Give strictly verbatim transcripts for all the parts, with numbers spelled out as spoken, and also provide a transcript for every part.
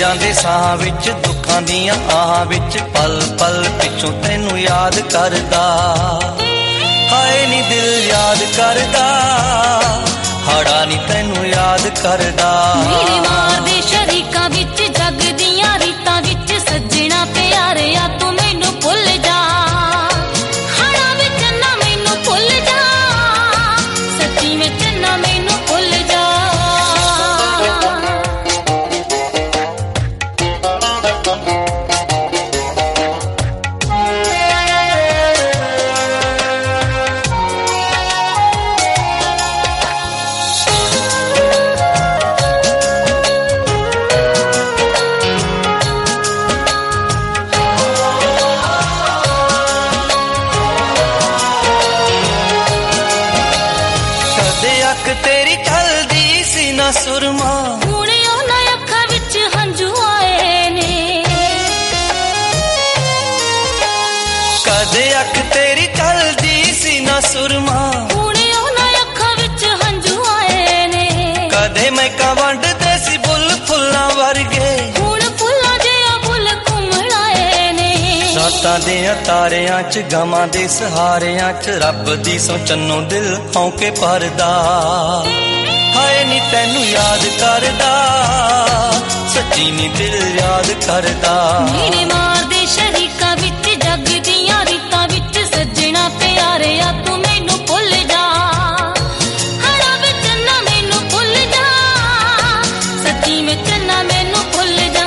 ਜਾਂਦੇ ਸਾਹਾਂ ਵਿੱਚ ਦੁੱਖਾਂ ਦੀਆਂ ਆਹਾਂ ਵਿੱਚ ਪਲ ਪਲ ਪਿੱਛੋਂ ਤੈਨੂੰ ਯਾਦ ਕਰਦਾ ਹਾਏ ਨੀ ਦਿਲ ਯਾਦ ਕਰਦਾ ਹਾੜਾ ਨੀ ਤੈਨੂੰ ਯਾਦ ਕਰਦਾ ਮੇਰੇ ਮਾਰ ਦੇ ਸ਼ਰੀਕਾਂ ਵਿੱਚ ਜੱਗ ਦੀਆਂ ਰੀਤਾਂ ਵਿੱਚ ਸੱਜਣਾ ਪਿਆਰਿਆ ਤੂੰ ਮੈਨੂੰ ਭੁੱਲ ਜਾ ਹਾੜਾ ਵਿੱਚ ਨਾ ਮੈਨੂੰ ਭੁੱਲ ਜਾ ਸੱਚੀ ਵਿੱਚ ਨਾ ਮੈਨੂੰ ਭੁੱਲ ਜਾ ਤੇਰੀ ਚਲਦੀ ਸੀ ਨਾ ਸੁਰਮਾ ਹੁਣ ਉਹਨਾਂ ਅੱਖਾਂ ਵਿੱਚ ਹੰਝੂ ਆਏ ਨੇ ਕਦੇ ਅੱਖ ਤੇਰੀ ਚਲਦੀ ਸੀ ਨਾ ਸੁਰਮਾ ਹੁਣ ਉਹਨਾਂ ਅੱਖਾਂ ਵਿੱਚ ਹੰਝੂ ਆਏ ਨੇ ਕਦੇ ਮੈਂ ਕਾ ਵੰਡਦੇ ਸੀ ਬੁੱਲ ਫੁੱਲਾਂ ਵਰਗੇ ਹੁਣ ਫੁੱਲਾਂ ਜਿਹਾ ਬੁੱਲ ਘੁੰਮਣ ਆਏ ਨੇ ਰਾਤਾਂ ਦੇ ਤਾਰਿਆਂ ਚ ਗਮਾਂ ਦੇ ਸਹਾਰਿਆਂ ਚ ਰੱਬ ਦੀ ਸੋ ਚੰਨੋ ਦਿਲ ਹੌਂਕੇ ਭਰਦਾ ਹਾਏ ਨੀ ਤੈਨੂੰ ਯਾਦ ਕਰਦਾ ਸੱਚੀ ਨੀ ਦਿਲ ਯਾਦ ਕਰਦਾ ਮੇਰੇ ਮਾਰ ਦੇ ਸ਼ਰੀਕਾਂ ਵਿੱਚ ਜੱਗ ਦੀਆਂ ਰੀਤਾਂ ਵਿੱਚ ਸੱਜਣਾ ਪਿਆਰਿਆ ਤੂੰ ਮੈਨੂੰ ਭੁੱਲ ਜਾ ਹਾੜਾ ਵਿੱਚ ਨਾ ਮੈਨੂੰ ਭੁੱਲ ਜਾ ਸੱਚੀ ਵਿੱਚ ਨਾ ਮੈਨੂੰ ਭੁੱਲ ਜਾ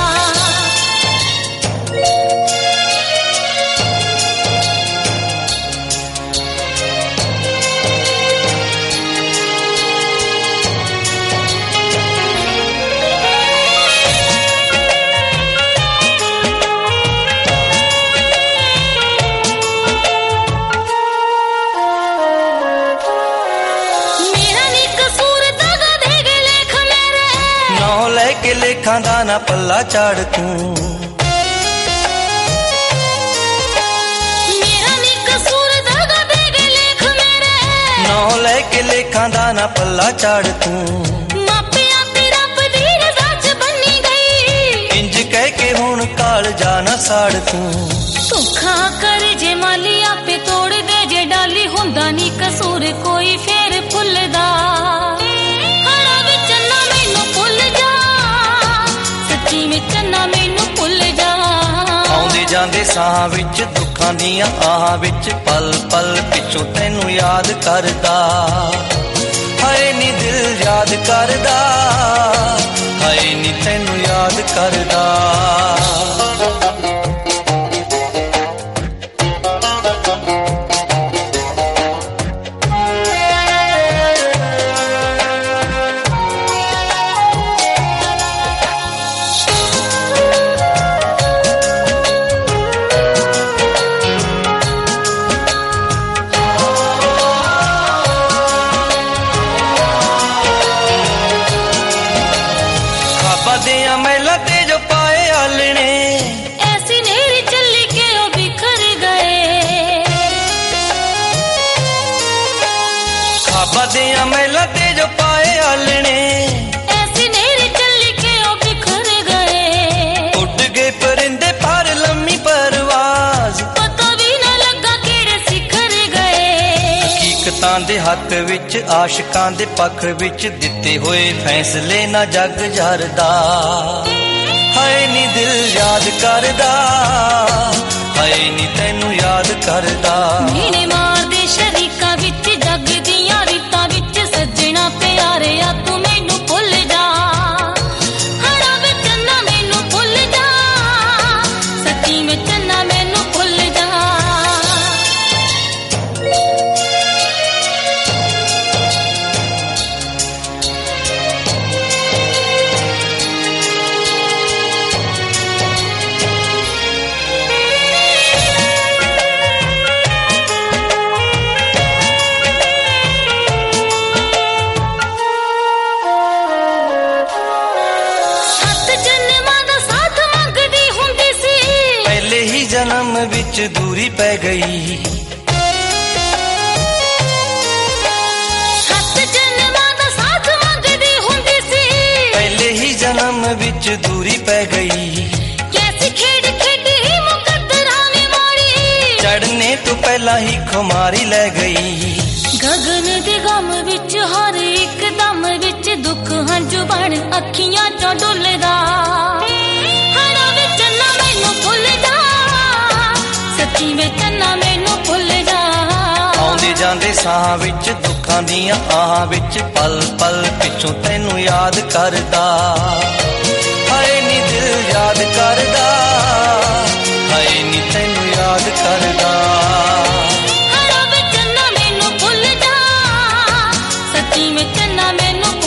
ਕੇ ਲੇਖਾਂ ਦਾ ਨਾ ਪੱਲਾ ਝਾੜ ਤੂੰ ਮੇਰਾ ਨੀ ਕਸੂਰ ਦਗਾ ਦੇ ਗਏ ਲੇਖ ਮੇਰੇ ਨੌ ਲੈ ਕੇ ਲੇਖਾਂ ਦਾ ਨਾ ਪੱਲਾ ਝਾੜ ਤੂੰ ਮਾਪਿਆਂ ਤੇ ਰੱਬ ਦੀ ਰਜ਼ਾ ਚ ਬੰਨੀ ਗਈ ਇੰਜ ਕਹਿ ਕੇ ਹੁਣ ਕਾਲ ਜਾ ਨਾ ਸਾੜ ਤੂੰ ਧੋਖਾ ਕਰ ਜੇ ਮਾਲੀ ਆਪੇ ਤੋੜ ਦੇ ਜੇ ਡਾਲੀ ਹੁੰਦਾ ਨੀ ਕਸੂਰ ਕੋਈ ਫੇਰ ਭੁੱਲਦਾ ਹਾੜਾ ਵਿੱਚ ਨਾ ਮੈਨੂੰ ਭੁੱਲ ਜਾ ਸੱਚੀ ਵਿੱਚ ਨਾ ਮੈਨੂੰ ਭੁੱਲ ਜਾ ਆਉਂਦੇ ਜਾਂਦੇ ਸਾਹਾਂ ਵਿੱਚ ਦੁੱਖਾਂ ਦੀਆਂ ਆਹਾਂ ਵਿੱਚ ਪਲ ਪਲ ਪਿੱਛੋਂ ਤੈਨੂੰ ਯਾਦ ਕਰਦਾ ਹਾਏ ਨੀ ਦਿਲ ਯਾਦ ਕਰਦਾ ਹਾਏ ਨੀ ਤੈਨੂੰ ਯਾਦ ਕਰਦਾ ਦੀਆਂ ਮਹਿਲਾਂ ਤੇ ਜੋ ਪਾਏ ਆਲਣੇ ਐਸੀ ਨੇਰੀ ਚੱਲੀ ਕੇ ਉਹ ਬਿਖਰ ਗਏ ਖਾਬਾਂ ਦੀਆਂ ਮਹਿਲਾਂ ਤੇ ਜੋ ਪਾਏ ਆਲਣੇ ਐਸੀ ਨੇਰੀ ਚੱਲੀ ਕੇ ਉਹ ਬਿਖਰ ਗਏ ਉੱਡ ਗਏ ਪਰਿੰਦੇ ਪਰ ਲੰਮੀ ਪਰਵਾਜ਼ ਪਤਾ ਵੀ ਨਾ ਲੱਗਾ ਕਿਹੜੇ ਸਿਖਰ ਗਏ ਹਕੀਕਤਾਂ ਦੇ ਹੱਕ ਵਿੱਚ ਆਸ਼ਿਕਾਂ ਦੇ ਪੱਖ ਵਿੱਚ ਦਿੱਤੇ ਹੋਏ ਫੈਸਲੇ ਨਾ ਜੱਗ ਜਰਦਾ ਹਾਏ ਨੀ ਦਿਲ ਯਾਦ ਕਰਦਾ ਹਾਏ ਨੀ ਤੈਨੂੰ ਯਾਦ ਕਰਦਾ ਮੇਰੇ ਮਾਰ ਦੇ ਸ਼ਰੀਕਾਂ ਵਿੱਚ ਜੱਗ ਦੀਆਂ ਰੀਤਾਂ ਵਿੱਚ ਸੱਜਣਾ ਪਿਆਰਿਆ ਤੂੰ ਮੈਨੂੰ ਭੁੱਲ ਜਾ ਹਾੜਾ ਵਿੱਚ ਨਾ ਮੈਨੂੰ ਭੁੱਲ ਜਾ ਸੱਚੀ ਵਿੱਚ ਨਾ ਮੈਨੂੰ ਭੁੱਲ ਜਾ ਜਨਮ ਵਿੱਚ ਦੂਰੀ ਪੈ ਗਈ ਸੱਤ ਜਨਮਾਂ ਦਾ ਸਾਥ ਮੰਗਦੀ ਹੁੰਦੀ ਸੀ ਪਹਿਲੇ ਹੀ ਜਨਮ ਵਿੱਚ ਦੂਰੀ ਪੈ ਗਈ। ਕੈਸੀ ਖੇਡ ਖੇਡੀ ਮੁਕੱਦਰਾਂ ਨੇ ਮਾਰੀ, ਚੜਨੇ ਤੋਂ ਪਹਿਲਾਂ ਹੀ ਖੁਮਾਰੀ ਲੈ ਗਈ। ਗਗਨ ਦੇ ਗਮ ਵਿੱਚ ਹਰ ਇੱਕ ਦਮ ਵਿੱਚ ਦੁੱਖ ਹੰਝੂ ਬਣ ਅੱਖੀਆਂ ਚੋਂ ਡੁੱਲਦਾ। ਹਣਾ ਵਿੱਚ ਨਾ ਮੈਨੂੰ ਭੁੱਲ ਜਾ, ਸੱਚੀ ਵਿੱਚ ਨਾ ਮੈਨੂੰ ਭੁੱਲ ਜਾ। ਆਉਂਦੇ ਜਾਂਦੇ ਸਾਹਾਂ ਵਿੱਚ ਦੁੱਖਾਂ ਦੀਆਂ ਆਹਾਂ ਵਿੱਚ ਪਲ ਪਲ ਪਿੱਛੋਂ ਤੈਨੂੰ ਯਾਦ ਕਰਦਾ। ਹਾਏ ਨੀ ਦਿਲ ਯਾਦ ਕਰਦਾ, ਹਾਏ ਨੀ ਤੈਨੂੰ ਯਾਦ ਕਰਦਾ। ਹਣਾ ਵਿੱਚ ਨਾ ਮੈਨੂੰ ਭੁੱਲ ਜਾ, ਸੱਚੀ ਵਿੱਚ ਨਾ ਮੈਨੂੰ